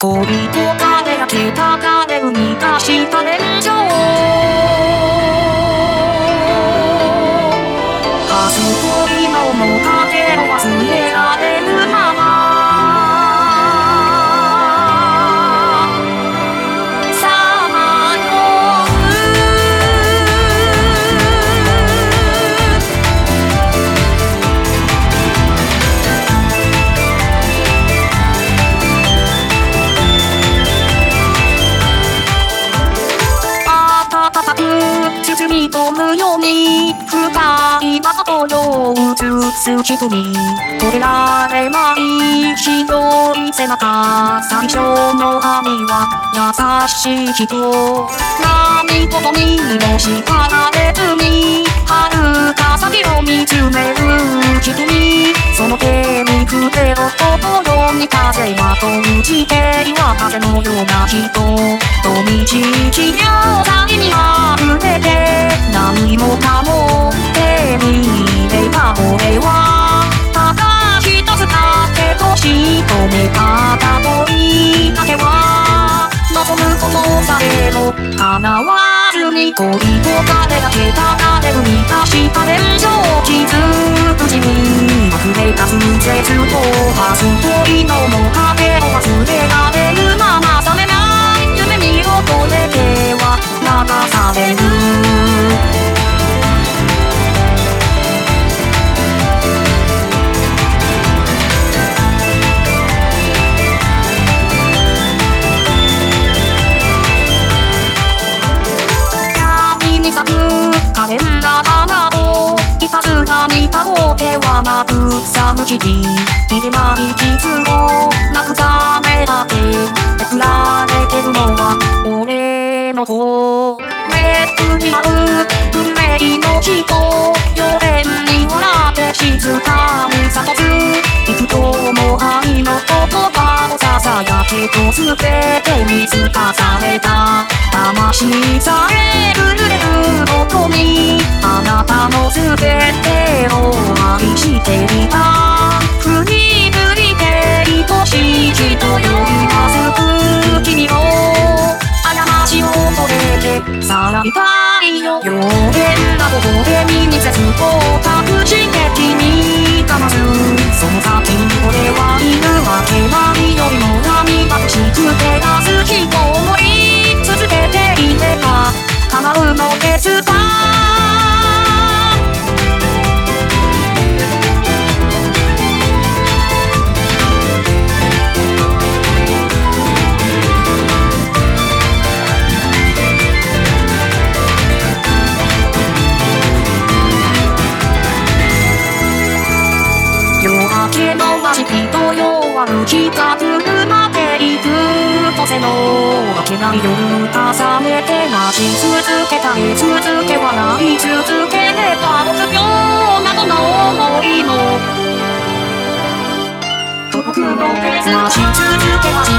恋と風がけた風を満たした年少初恋の面影を忘れられぬままさまよ包み込むように深い窓よ映す瞳止められない広い背中最初の愛は優しい人何事にも叱られずに遥か先を見つめる瞳その手に触れろ心に風が飛じて岩風のような人と道地両際に溢れて何もかも手に入れた俺はただ一つだけとしとめた恋だけは望むことさえも叶わずに恋と風がけた風を満たした年少傷口に溢れた風絶と初恋の面影を忘れられるまま覚めない夢見をこれては流される可憐な花をいたずらにたご手はなく寒き日入れない傷を慰めだけめくられてるのは俺の方めくり合う運命の人妖艶に笑って静かに諭す幾度も愛の言葉をささやけと全て見透かされた魂さえ震えることにあなたの全てを愛していた振り向いて愛しい人よりまずく君を過ちを超えてさらいたいよ妖艶な頬で身に絶望託して君がまずその先に俺はいるわけないよりも涙欲しくて出す人を思い続けていれば叶うのですか夜明けの街人よ歩きが車で行くとせの明けない夜重ねて待ち続けたり続け笑い続ければ臆病などの想いも遠くの待ち続け待ち